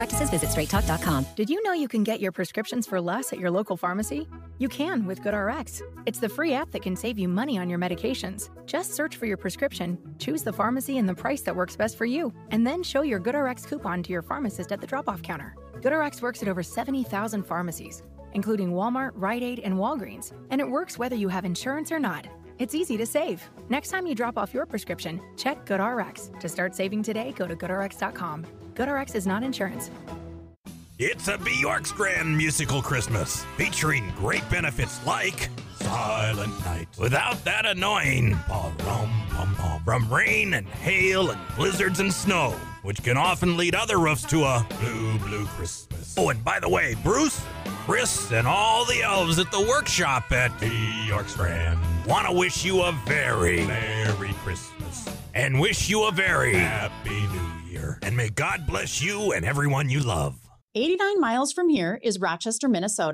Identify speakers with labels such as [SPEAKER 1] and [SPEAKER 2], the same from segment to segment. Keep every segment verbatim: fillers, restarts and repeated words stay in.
[SPEAKER 1] Practices, visit straight talk dot com.
[SPEAKER 2] Did you know you can get your prescriptions for less at your local pharmacy? You can with GoodRx. It's the free app that can save you money on your medications. Just search for your prescription, choose the pharmacy and the price that works best for you, and then show your GoodRx coupon to your pharmacist at the drop-off counter. GoodRx works at over seventy thousand pharmacies, including Walmart, Rite Aid, and Walgreens, and it works whether you have insurance or not. It's easy to save. Next time you drop off your prescription, check GoodRx. To start saving today, go to good r x dot com. GoodRx is not insurance.
[SPEAKER 3] It's a Bjork's Grand Musical Christmas, featuring great benefits like Silent Night, without that annoying ba-rum-bum-bum from rain and hail and blizzards and snow, which can often lead other roofs to a blue, blue Christmas. Oh, and by the way, Bruce, Chris, and all the elves at the workshop at Bjork's Grand want to wish you a very Merry Christmas and wish you a very Happy New Year. And may God bless you and everyone you love.
[SPEAKER 4] eighty-nine miles from here is Rochester, Minnesota.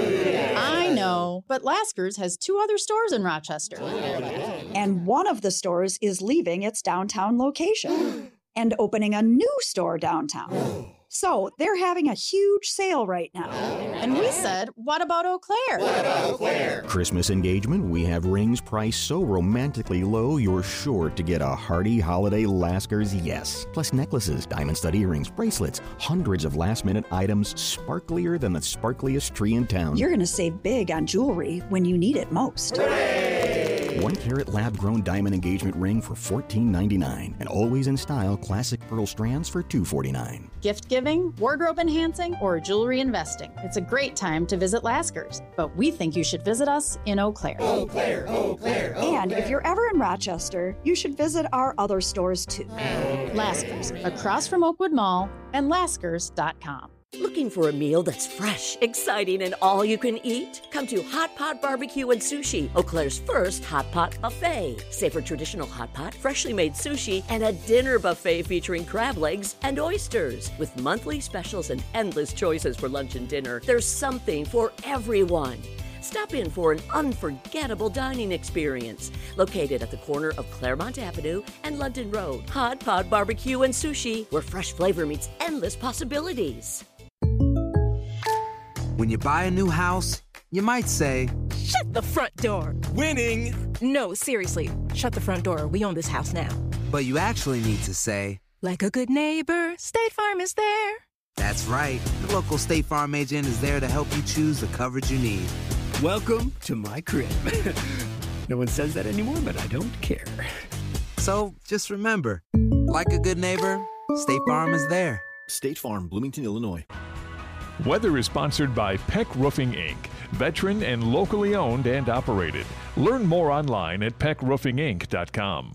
[SPEAKER 4] I know, but Lasker's has two other stores in Rochester.
[SPEAKER 5] And one of the stores is leaving its downtown location and opening a new store downtown. So they're having a huge sale right now.
[SPEAKER 4] And we said, what about Eau Claire?
[SPEAKER 6] What about Eau Claire?
[SPEAKER 7] Christmas engagement, we have rings priced so romantically low, you're sure to get a hearty holiday Lasker's yes. Plus necklaces, diamond stud earrings, bracelets, hundreds of last-minute items, sparklier than the sparkliest tree in town.
[SPEAKER 5] You're going to save big on jewelry when you need it most.
[SPEAKER 6] Hooray!
[SPEAKER 7] One carat lab-grown diamond engagement ring for fourteen ninety-nine, and always in style classic pearl strands for two forty-nine.
[SPEAKER 4] Gift giving, wardrobe enhancing, or jewelry investing. It's a great time to visit Lasker's, but we think you should visit us in Eau Claire.
[SPEAKER 6] Eau Claire, Eau Claire, Eau
[SPEAKER 5] And if you're ever in Rochester, you should visit our other stores too.
[SPEAKER 4] Lasker's, across from Oakwood Mall, and laskers dot com.
[SPEAKER 8] Looking for a meal that's fresh, exciting, and all you can eat? Come to Hot Pot Barbecue and Sushi, Eau Claire's first hot pot buffet. Savor traditional hot pot, freshly made sushi, and a dinner buffet featuring crab legs and oysters. With monthly specials and endless choices for lunch and dinner, there's something for everyone. Stop in for an unforgettable dining experience. Located at the corner of Claremont Avenue and London Road. Hot Pot Barbecue and Sushi, where fresh flavor meets endless possibilities.
[SPEAKER 9] When you buy a new house, you might say,
[SPEAKER 10] "Shut the front door."
[SPEAKER 3] Winning!
[SPEAKER 10] No, seriously, shut the front door. We own this house now.
[SPEAKER 9] But you actually need to say,
[SPEAKER 10] "Like a good neighbor, State Farm is there."
[SPEAKER 9] That's right. The local State Farm agent is there to help you choose the coverage you need.
[SPEAKER 11] Welcome to my crib. No one says that anymore, but I don't care.
[SPEAKER 9] So just remember, like a good neighbor, State Farm is there.
[SPEAKER 7] State Farm, Bloomington, Illinois.
[SPEAKER 12] Weather is sponsored by Peck Roofing, Incorporated, veteran and locally owned and operated. Learn more online at peck roofing inc dot com.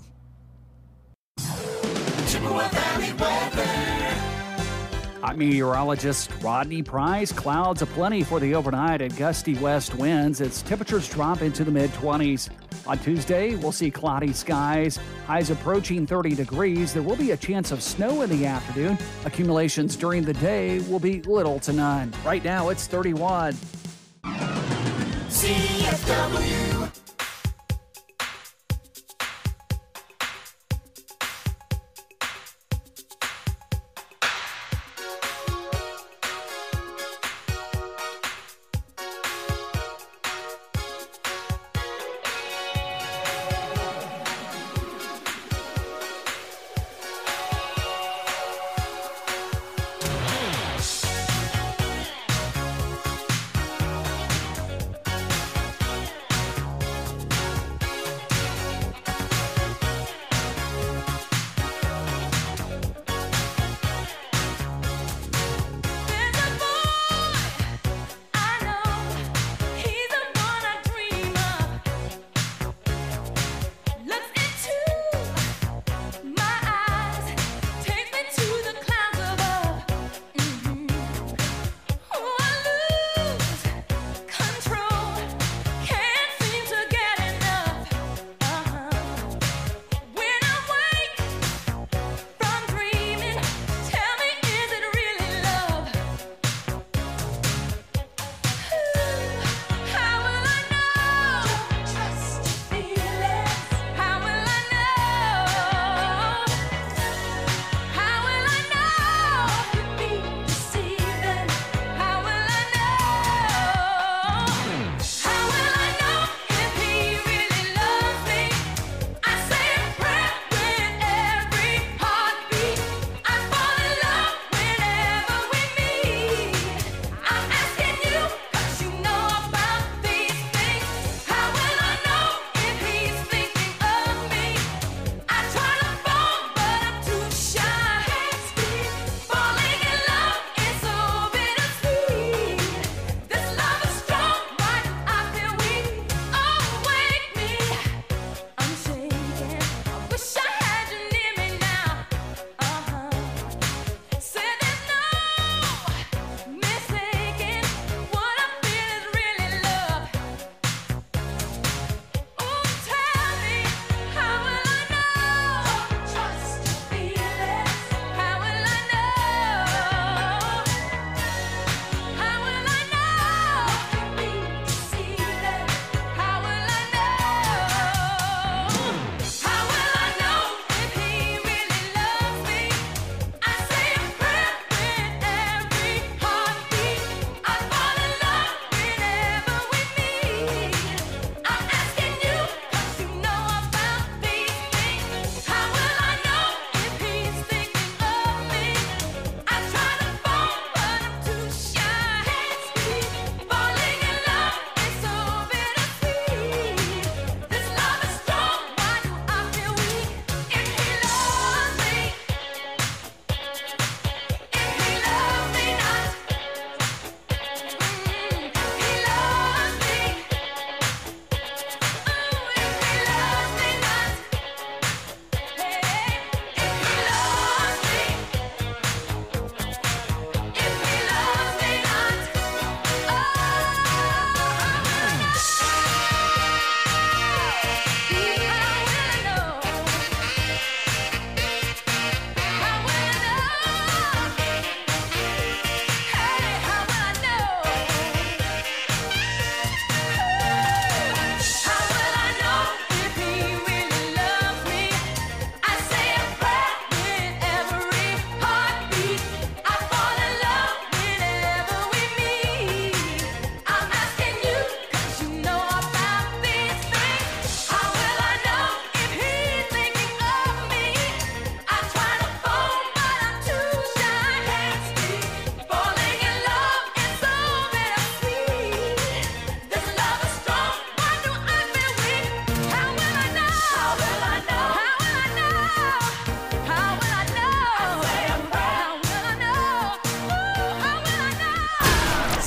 [SPEAKER 6] Chippewa Valley weather.
[SPEAKER 13] I'm meteorologist Rodney Price. Clouds aplenty for the overnight and gusty west winds as temperatures drop into the mid-twenties. On Tuesday, we'll see cloudy skies, highs approaching thirty degrees. There will be a chance of snow in the afternoon. Accumulations during the day will be little to none. Right now, it's thirty-one.
[SPEAKER 6] C F W.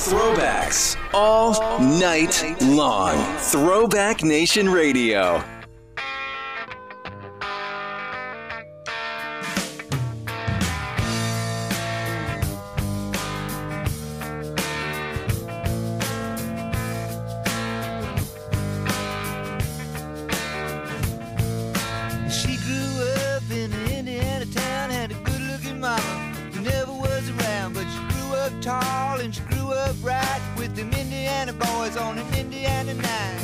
[SPEAKER 1] Throwbacks all night long. Throwback Nation Radio.
[SPEAKER 14] She grew up in an Indiana town, had a good-looking mama who never was around, but she grew up tall and she grew up right with them Indiana boys on an Indiana night.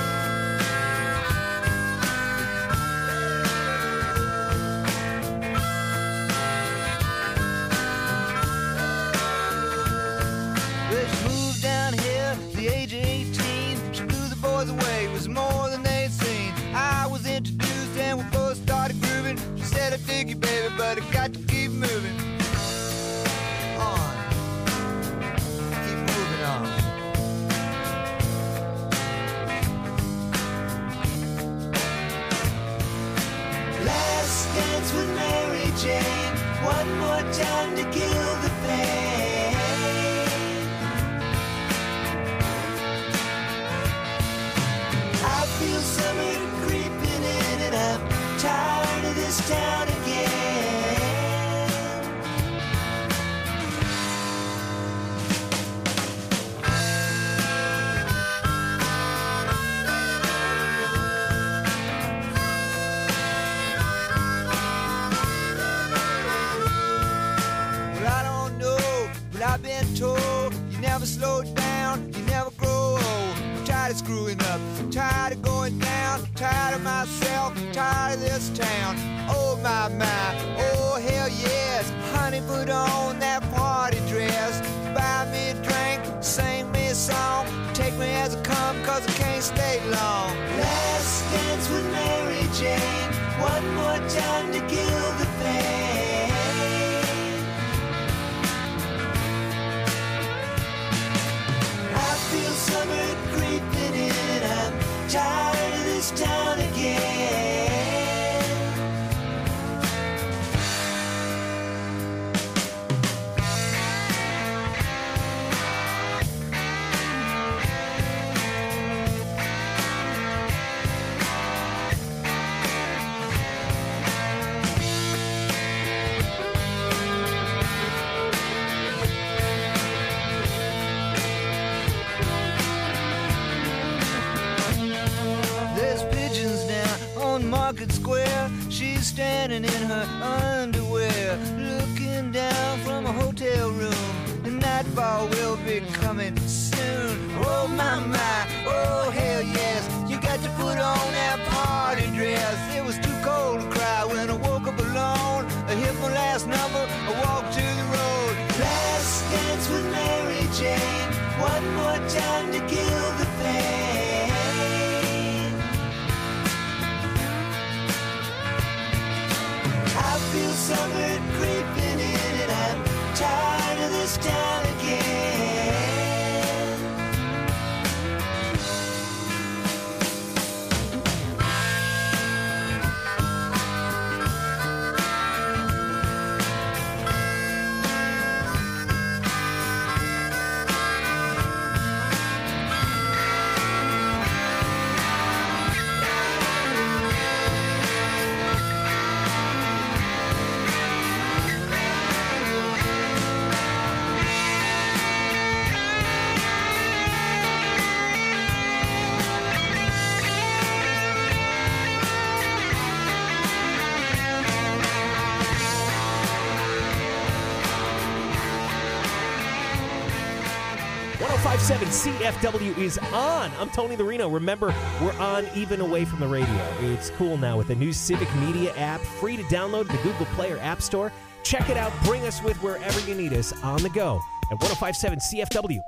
[SPEAKER 14] Well, she moved down here at the age of eighteen. She blew the boys away, it was more than they'd seen. I was introduced and we both started grooving. She said, I dig you, baby, but I got to keep moving on. Keep moving on. Last dance with Mary Jane. One more time to kill the pain. I feel summer creeping in and I'm tired of this town again. Well, I don't know, but I've been told you never slow down, you never grow old. I'm tired of screwing up, tired of going down, tired of myself, tired of this town. Oh my, my, oh hell yes. Honey, put on that party dress. Buy me a drink, sing me a song. Take me as I come, cause I can't stay long. Last dance with Mary Jane. One more time to kill the pain. I feel summer creeping in and I'm tired of this town again. There's pigeons down on Market Square. She's standing in her underwear, looking down from a hotel room. The nightfall will be coming soon. Oh my, my, oh hell yes. You got to put on that party dress. It was too cold to cry when I woke up alone. I hit my last number, I walked to the road. Last dance with Mary Jane. One more time to kill the pain. I feel summer creeping in and I'm tired of this town again.
[SPEAKER 15] one oh five point seven C F W is on. I'm Tony Lorino. Remember, we're on even away from the radio. It's cool now with the new Civic Media app, free to download at the Google Play or App Store. Check it out. Bring us with wherever you need us on the go at one oh five point seven C F W.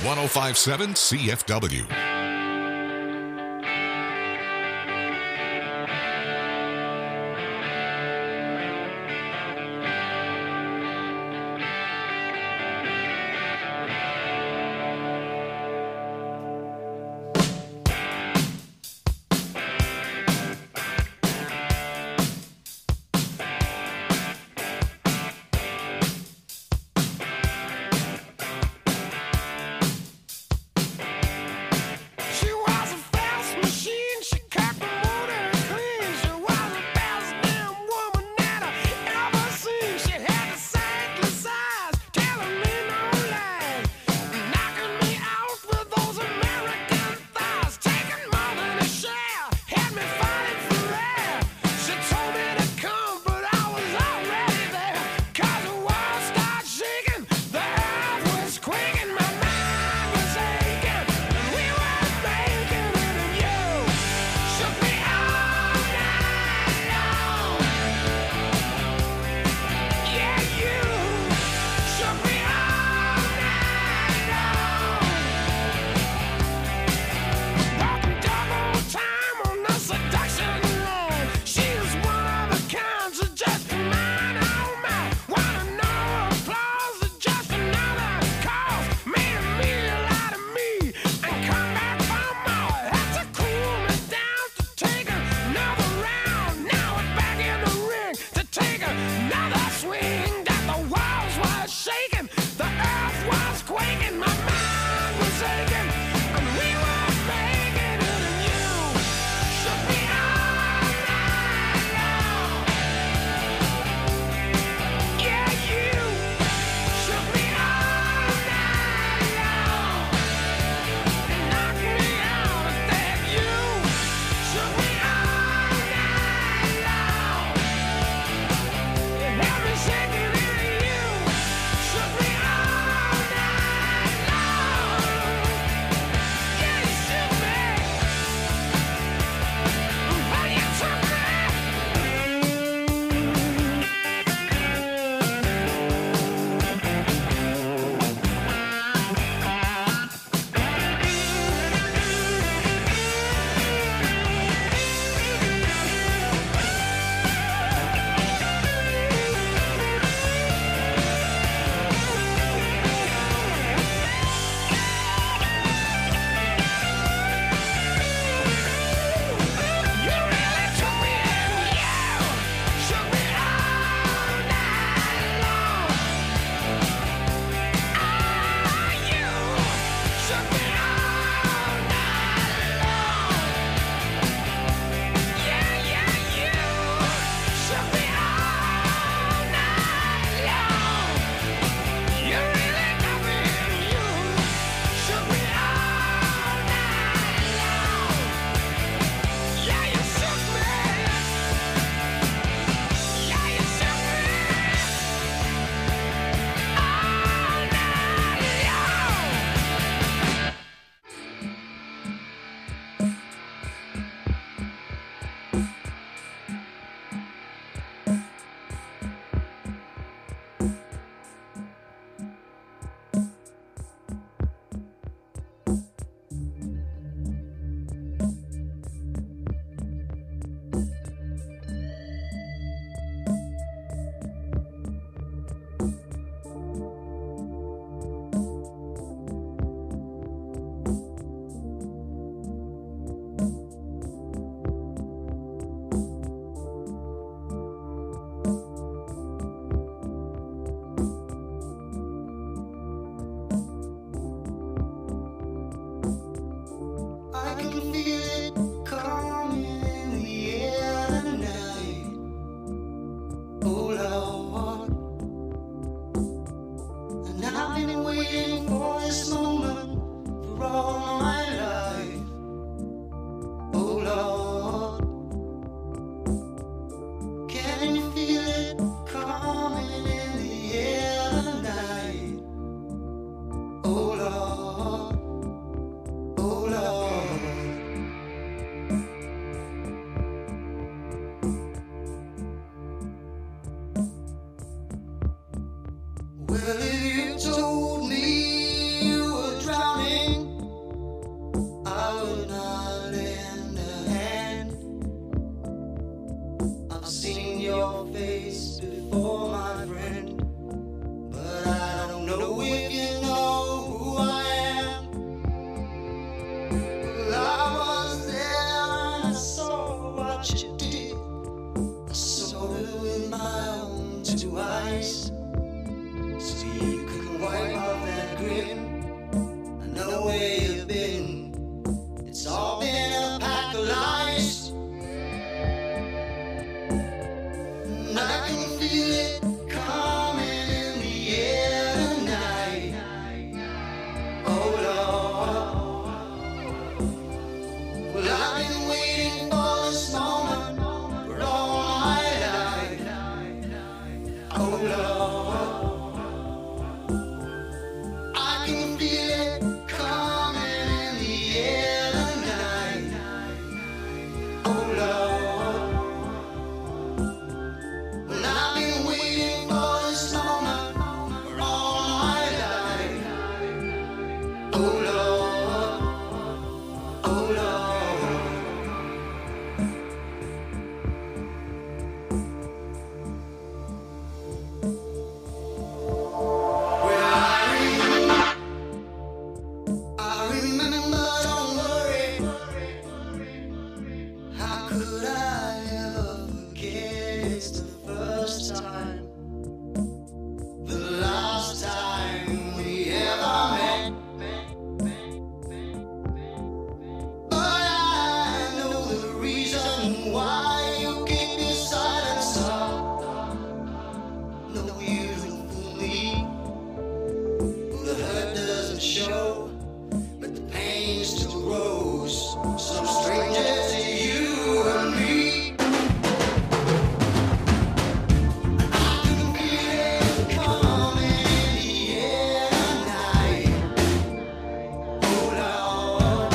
[SPEAKER 16] oh five point seven C F W.
[SPEAKER 6] Well, if you told me you were drowning your face before, my friend. But I don't know if you know who I am. Well, I was there and I saw what you did. I saw it with my own two eyes. So you could wipe off that grin. I know where you've been. It's all been a pack of lies. And I can feel it coming in the air tonight. Oh Lord. Well, I've been waiting for this moment for all my life. Oh Lord. I can feel it coming in the air tonight. Oh Lord. Well, I've been waiting for this moment for all my life. Oh Lord. Oh Lord. Well, I remember, I remember, don't worry. How could I ever forget? It's the first time, the last time we ever met. But I know the reason why you keep your silence up. No, you don't fool me. The hurt doesn't show, but the pain still grows. Some strangers to you and me. I can feel it coming in the air tonight. Oh Lord.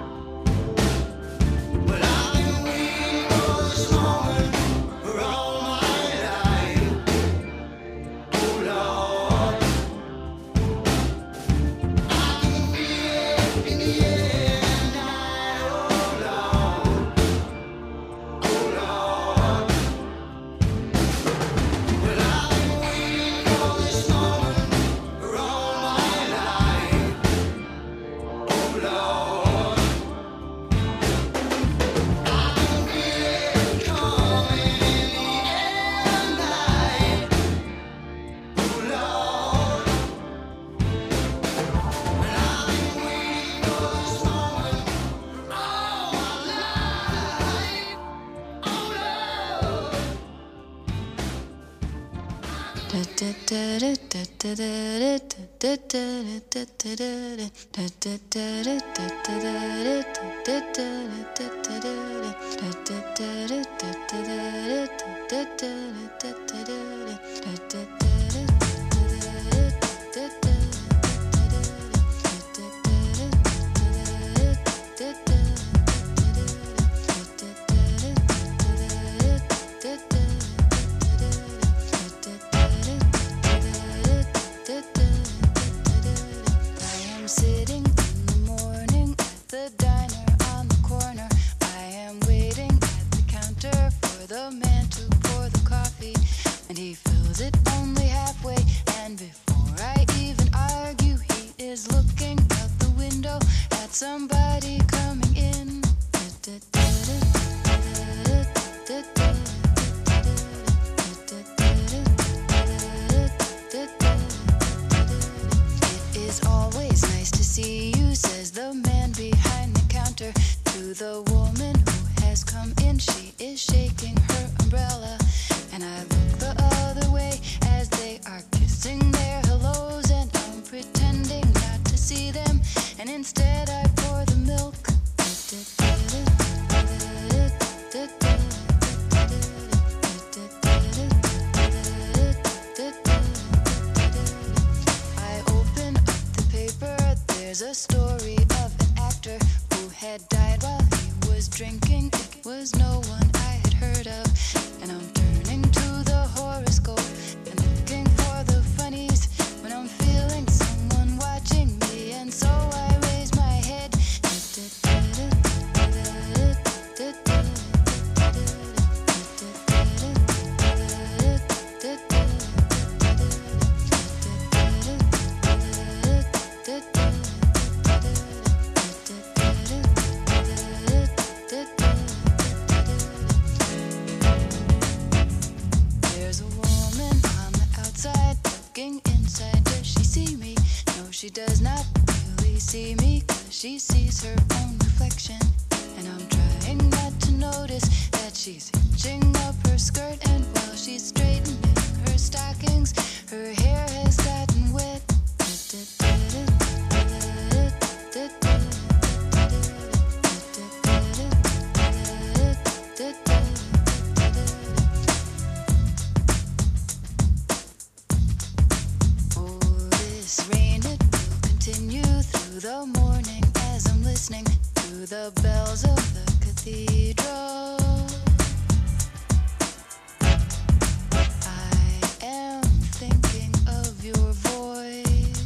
[SPEAKER 6] Well, I've been waiting for this moment for all my life. Oh Lord. I can feel it in the air tonight. Oh Lord. Oh Lord. Well, I've been waiting for this moment for all my life. Oh Lord. I can feel it coming in the air tonight. Oh Lord. And I've been waiting for this moment for all my life. Oh Lord.
[SPEAKER 17] I am sitting in the morning at the diner on the corner. I am waiting at the counter for the man to pour the coffee, and he fills it only halfway. And before I even argue, he is looking out the window at somebody coming in. It is always nice to see you, says the man behind the counter to the woman who has come in. She is shaking her umbrella, and I look the other way as they are kissing their hellos, and I'm pretending not to see them, and instead I pour the milk. I open up the paper, there's a story of an actor who had died while he was drinking. It was no one I had heard of, and I'm turning to the horoscope and looking for the funnies when I'm feeling someone watching me, and so I raise my head. she does not really see me, 'cause she sees her own reflection. And I'm trying not to notice that she's hitching up her skirt, and while she's straightening her stockings, her hair has gotten wet. Oh, this rain, it will continue through the morning as I'm listening to the bells of the cathedral. I am thinking of your voice.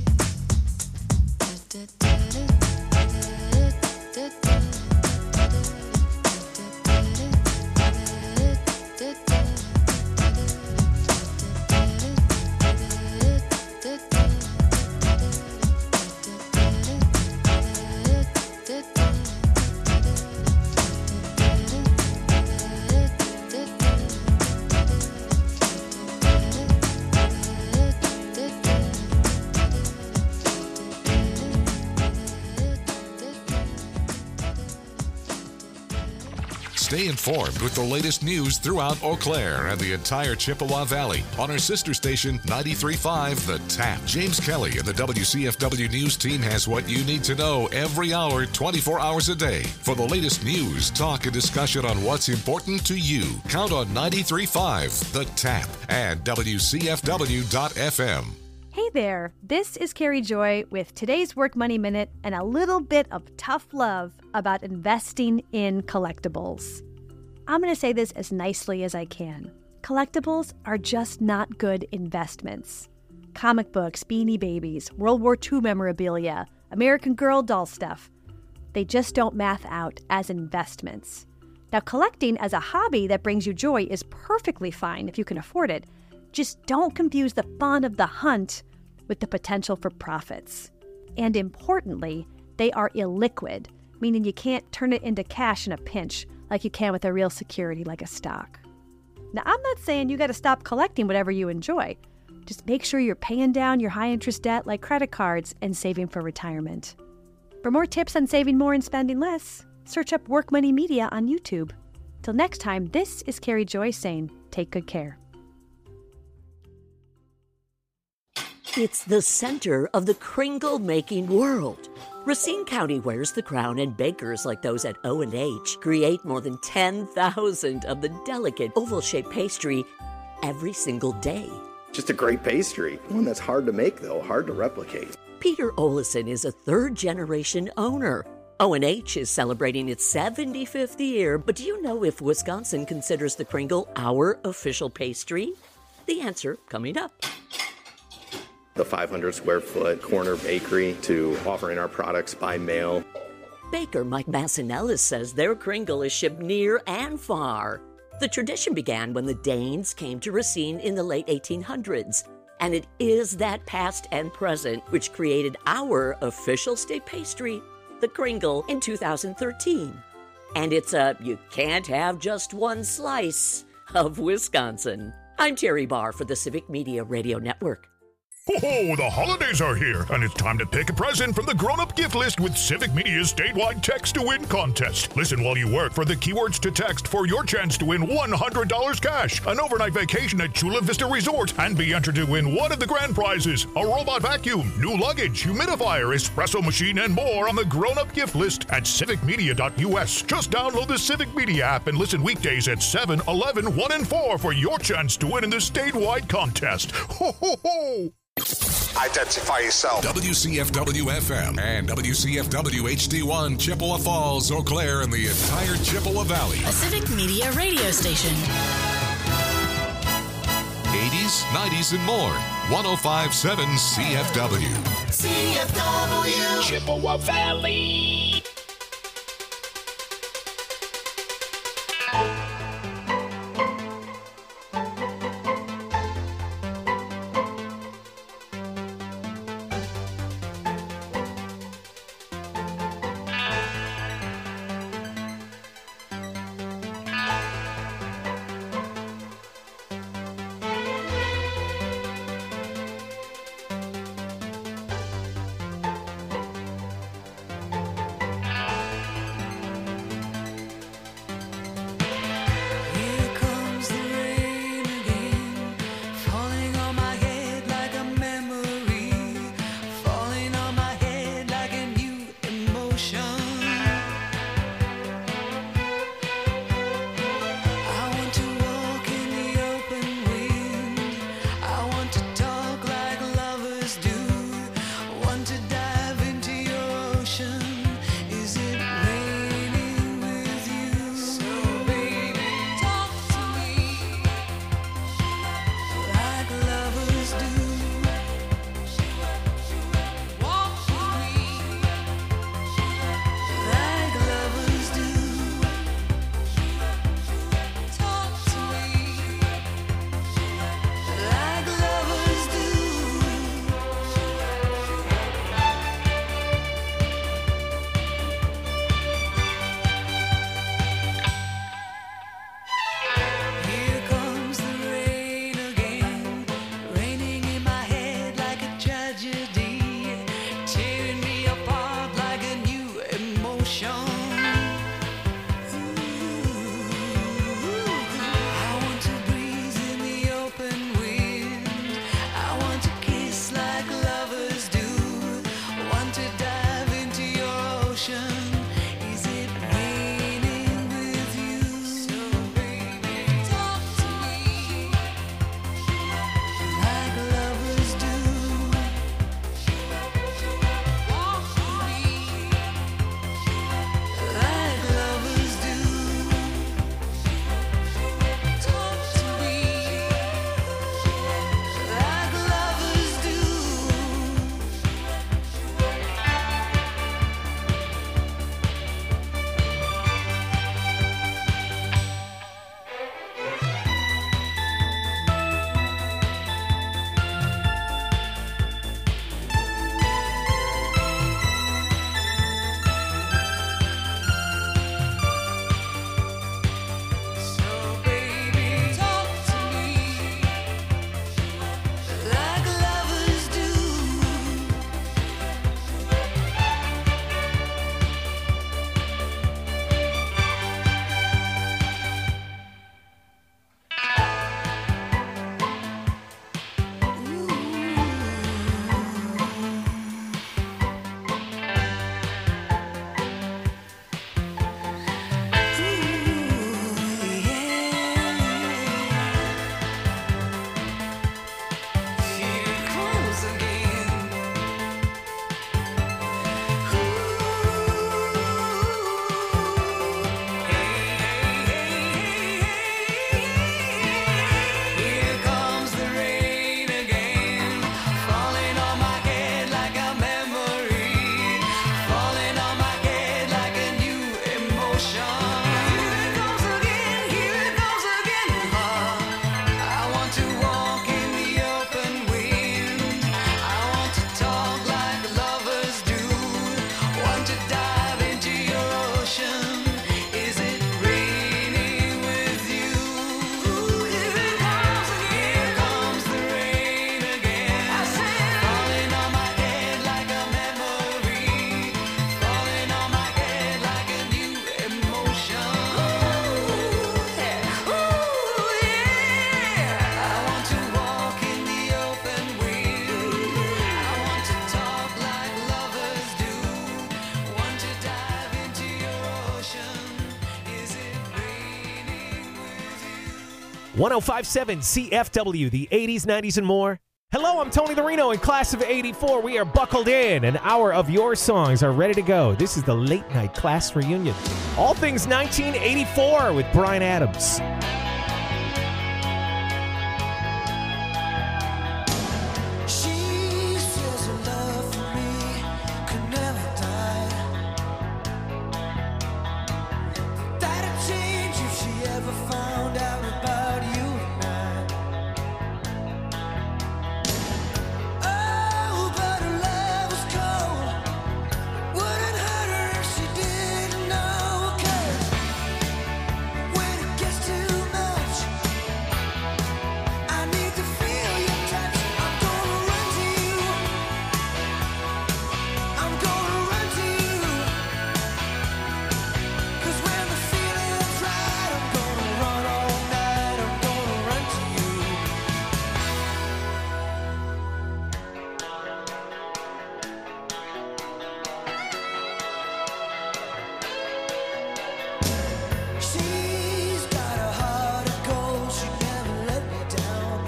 [SPEAKER 16] Stay informed with the latest news throughout Eau Claire and the entire Chippewa Valley on our sister station ninety-three point five The Tap. James Kelly and the W C F W News team has what you need to know every hour, twenty-four hours a day. For the latest news, talk, and discussion on what's important to you, count on ninety-three point five The Tap and W C F W dot F M.
[SPEAKER 18] Hey there, this is Carrie Joy with today's Work Money Minute and a little bit of tough love about investing in collectibles. I'm going to say this as nicely as I can. Collectibles are just not good investments. Comic books, Beanie Babies, World War Two memorabilia, American Girl doll stuff, they just don't math out as investments. Now, collecting as a hobby that brings you joy is perfectly fine if you can afford it. Just don't confuse the fun of the hunt with the potential for profits. And importantly, they are illiquid, meaning you can't turn it into cash in a pinch like you can with a real security like a stock. Now, I'm not saying you got to stop collecting whatever you enjoy. Just make sure you're paying down your high-interest debt like credit cards and saving for retirement. For more tips on saving more and spending less, search up Work Money Media on YouTube. Till next time, this is Carrie Joy saying, take good care.
[SPEAKER 8] It's the center of the Kringle-making world. Racine County wears the crown, and bakers like those at O and H create more than ten thousand of the delicate oval-shaped pastry every single day.
[SPEAKER 19] Just a great pastry. One that's hard to make, though, hard to replicate.
[SPEAKER 8] Peter Olison is a third-generation owner. O and H is celebrating its seventy-fifth year, but do you know if Wisconsin considers the Kringle our official pastry? The answer coming up.
[SPEAKER 19] The five hundred square foot corner bakery to offering our products by mail.
[SPEAKER 8] Baker Mike Massinellis says their Kringle is shipped near and far. The tradition began when the Danes came to Racine in the late eighteen hundreds, and it is that past and present which created our official state pastry, the Kringle, in two thousand thirteen. And it's a you can't have just one slice of Wisconsin. I'm Terry Barr for the Civic Media Radio Network.
[SPEAKER 20] Ho-ho, the holidays are here, and it's time to pick a present from the grown-up gift list with Civic Media's statewide text-to-win contest. Listen while you work for the keywords to text for your chance to win one hundred dollars cash, an overnight vacation at Chula Vista Resort, and be entered to win one of the grand prizes, a robot vacuum, new luggage, humidifier, espresso machine, and more on the grown-up gift list at civic media dot U S. Just download the Civic Media app and listen weekdays at seven, eleven, one, and four for your chance to win in the statewide contest. Ho-ho-ho!
[SPEAKER 16] Identify yourself. W C F W F M and W C F W H D one, Chippewa Falls, Eau Claire, and the entire Chippewa Valley.
[SPEAKER 21] A Civic Media radio station.
[SPEAKER 16] eighties, nineties, and more. one oh five point seven C F W.
[SPEAKER 6] C F W.
[SPEAKER 16] Chippewa Valley.
[SPEAKER 15] one oh five point seven C F W, the eighties, nineties, and more. Hello, I'm Tony the Reno in class of eighty-four. We are buckled in. An hour of your songs are ready to go. This is the late night class reunion. All things nineteen eighty-four with Bryan Adams.
[SPEAKER 6] She says her love for me could never die. That'd change if she ever found out about you and I. Oh, but her love was cold. Wouldn't hurt her if she didn't know. 'Cause when it gets too much, I need to feel your touch. I'm gonna run to you. I'm gonna run to you. 'Cause when the feeling's right, I'm gonna run all night. I'm gonna run to you. She's got a heart of gold. She never let me down.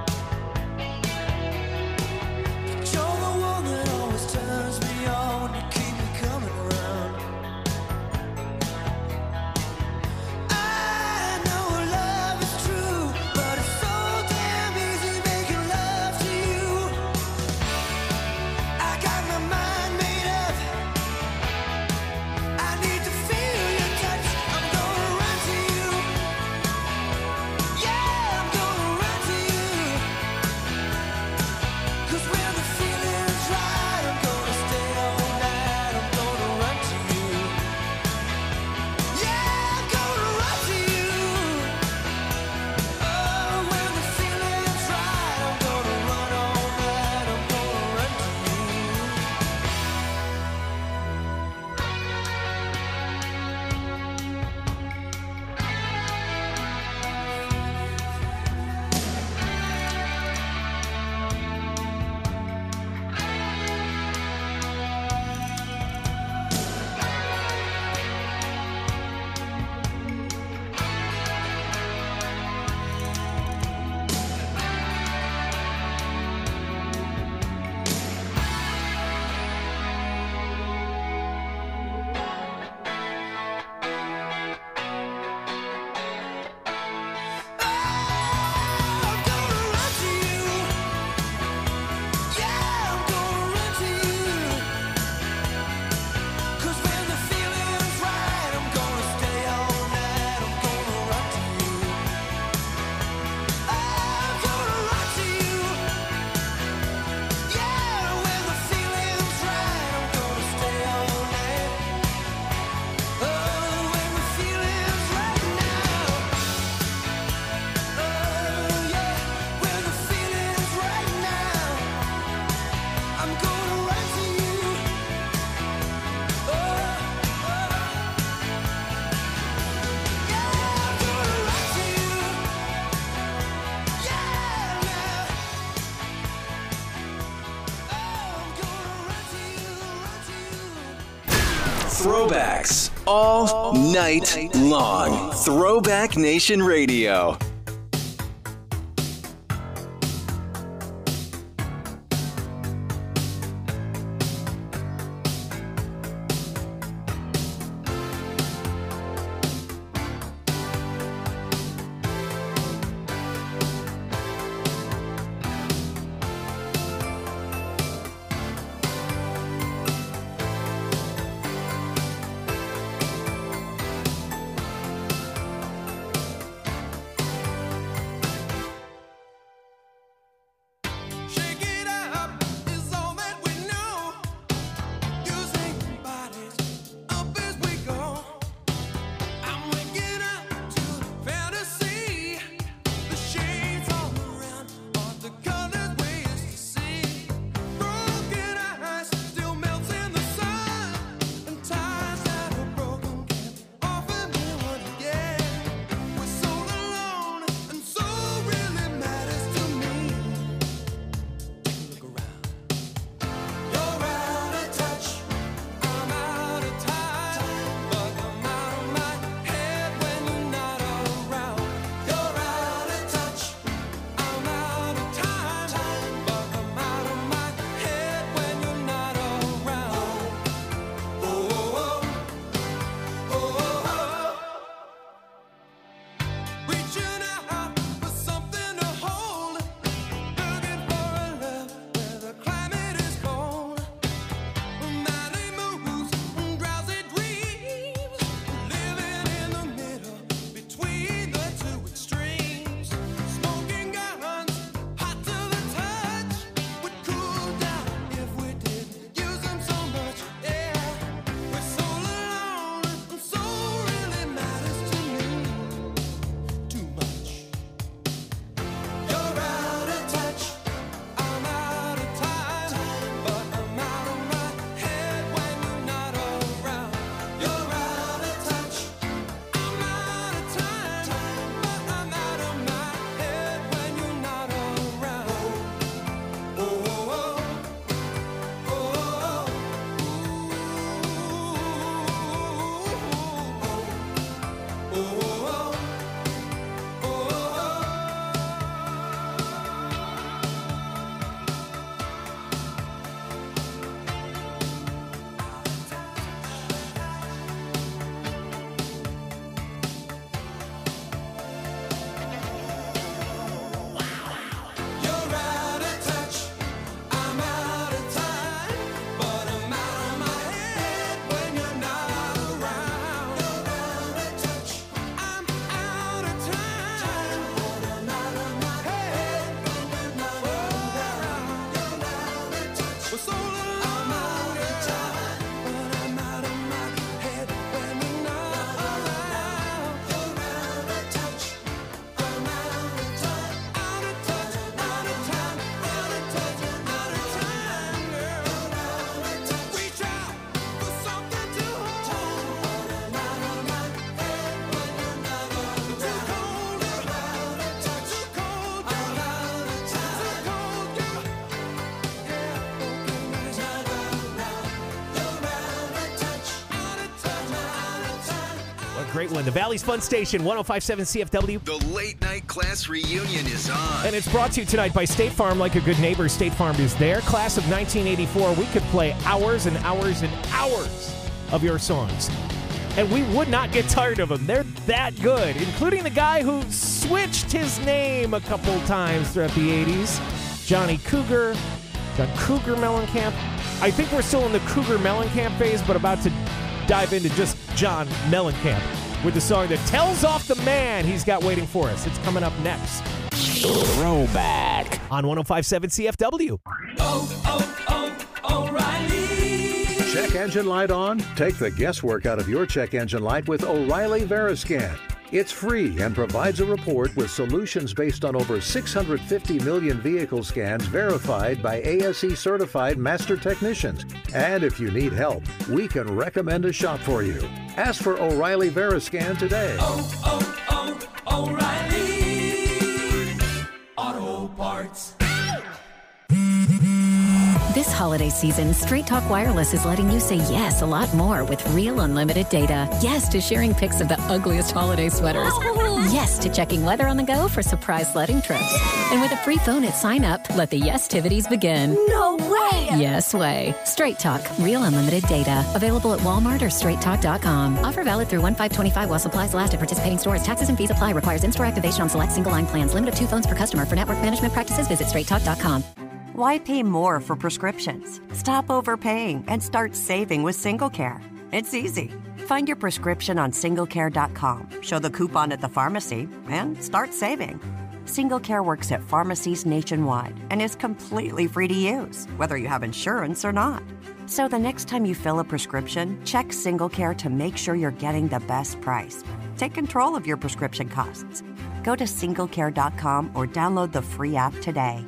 [SPEAKER 6] But you're the one that always turns me on. You keep me coming around. I know her love is true, but it's so damn easy making love to you. I got my mind made up. I need to feel your touch. I'm gonna run to you. Yeah, I'm gonna run to you. 'Cause when the feeling's right, I'm gonna stay all night. I'm gonna run to you. Yeah, I'm gonna run to you. Oh, when the feeling's right, I'm gonna run all night. I'm gonna run to you.
[SPEAKER 1] Throwbacks all night long. Throwback Nation Radio.
[SPEAKER 15] great one. The Valley's Fun Station, one oh five point seven C F W.
[SPEAKER 1] The late night class reunion is on.
[SPEAKER 15] And it's brought to you tonight by State Farm. Like a good neighbor, State Farm is there. Class of nineteen eighty-four. We could play hours and hours and hours of your songs, and we would not get tired of them. They're that good, including the guy who switched his name a couple times throughout the eighties. Johnny Cougar, John Cougar Mellencamp. I think we're still in the Cougar Mellencamp phase, but about to dive into just John Mellencamp with the song that tells off the man he's got waiting for us. It's coming up next. Throwback on one oh five point seven C F W.
[SPEAKER 6] Oh, oh, oh, O'Reilly.
[SPEAKER 2] Check engine light on? Take the guesswork out of your check engine light with O'Reilly Veriscan. It's free and provides a report with solutions based on over six hundred fifty million vehicle scans verified by A S E certified master technicians. And if you need help, we can recommend a shop for you. Ask for O'Reilly Veriscan today.
[SPEAKER 6] Oh, oh, oh, O'Reilly Auto Parts.
[SPEAKER 22] This holiday season, Straight Talk Wireless is letting you say yes a lot more with real unlimited data. Yes to sharing pics of the ugliest holiday sweaters. Yes to checking weather on the go for surprise sledding trips. And with a free phone at sign up, let the yes-tivities begin.
[SPEAKER 6] No way!
[SPEAKER 22] Yes way. Straight Talk, real unlimited data. Available at Walmart or straight talk dot com. Offer valid through one five twenty-five while supplies last at participating stores. Taxes and fees apply. Requires in-store activation on select single-line plans. Limit of two phones per customer. For network management practices, visit straight talk dot com.
[SPEAKER 23] Why pay more for prescriptions? Stop overpaying and start saving with SingleCare. It's easy. Find your prescription on single care dot com, show the coupon at the pharmacy, and start saving. SingleCare works at pharmacies nationwide and is completely free to use, whether you have insurance or not. So the next time you fill a prescription, check SingleCare to make sure you're getting the best price. Take control of your prescription costs. Go to single care dot com or download the free app today.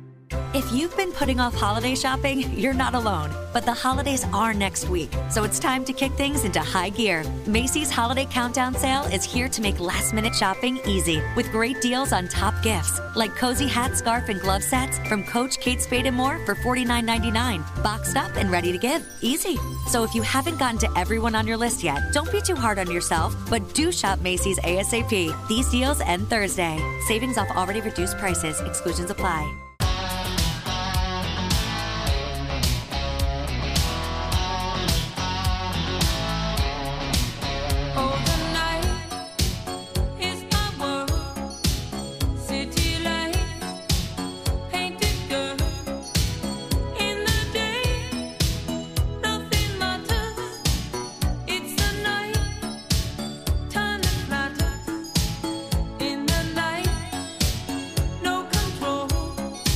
[SPEAKER 24] If you've been putting off holiday shopping, you're not alone. But the holidays are next week, so it's time to kick things into high gear. Macy's Holiday Countdown Sale is here to make last-minute shopping easy with great deals on top gifts like cozy hat, scarf, and glove sets from Coach, Kate Spade, and more for forty-nine ninety-nine. Boxed up and ready to give. Easy. So if you haven't gotten to everyone on your list yet, don't be too hard on yourself, but do shop Macy's ASAP. These deals end Thursday. Savings off already reduced prices. Exclusions apply.
[SPEAKER 6] In the night, no control.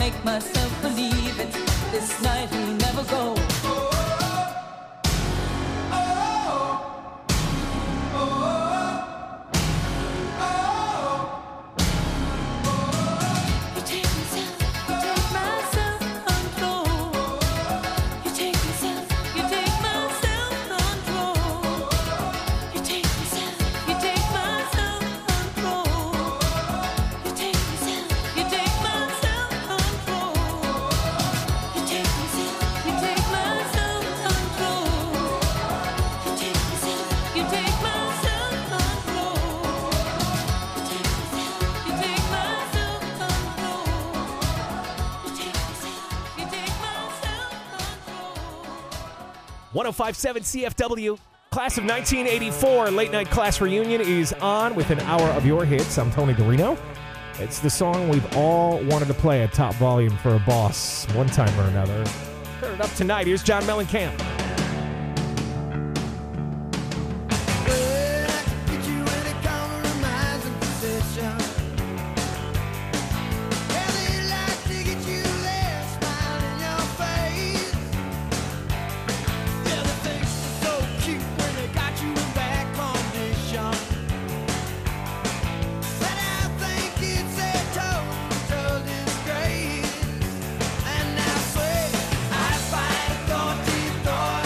[SPEAKER 3] make myself believe it. This night will never go.
[SPEAKER 15] one oh five point seven C F W, class of nineteen eighty-four, late night class reunion is on with an hour of your hits. I'm Tony Dorino. It's the song we've all wanted to play at top volume for a boss one time or another. Turn it up tonight. Here's John Mellencamp.
[SPEAKER 6] Thought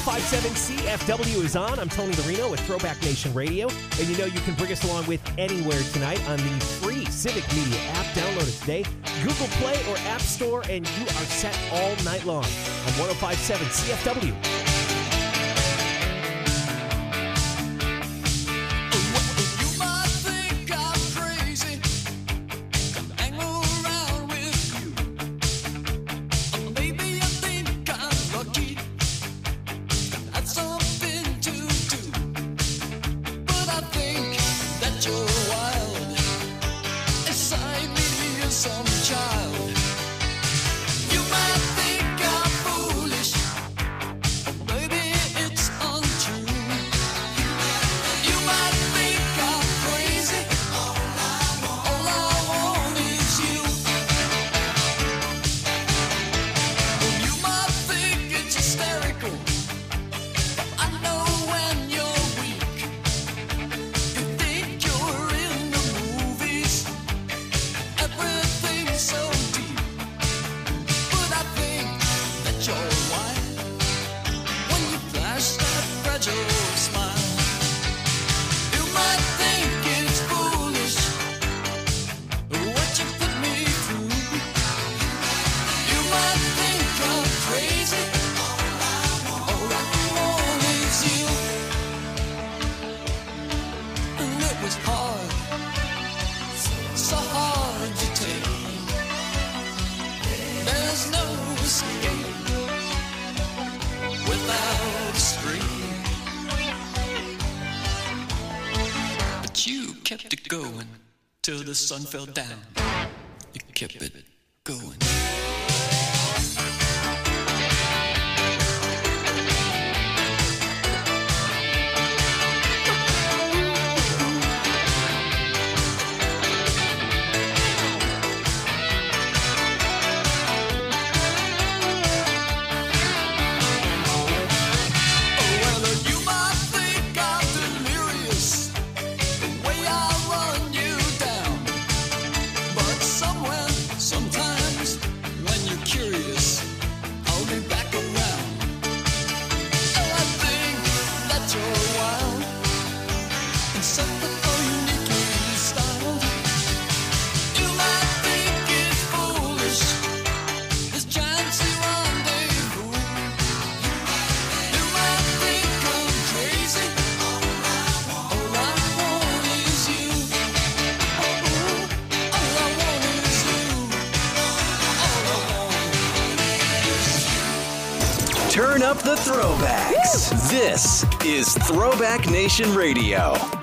[SPEAKER 15] five point seven C F W is on. I'm Tony Larino with Throwback Nation Radio. And you know you can bring us along with anywhere tonight on the free Civic Media app. Download it today. Google Play or App Store, and you are set all night long on one oh five point seven C F W.
[SPEAKER 4] Till the sun fell down, you kept it going.
[SPEAKER 5] Turn up the throwbacks. This is Throwback Nation Radio.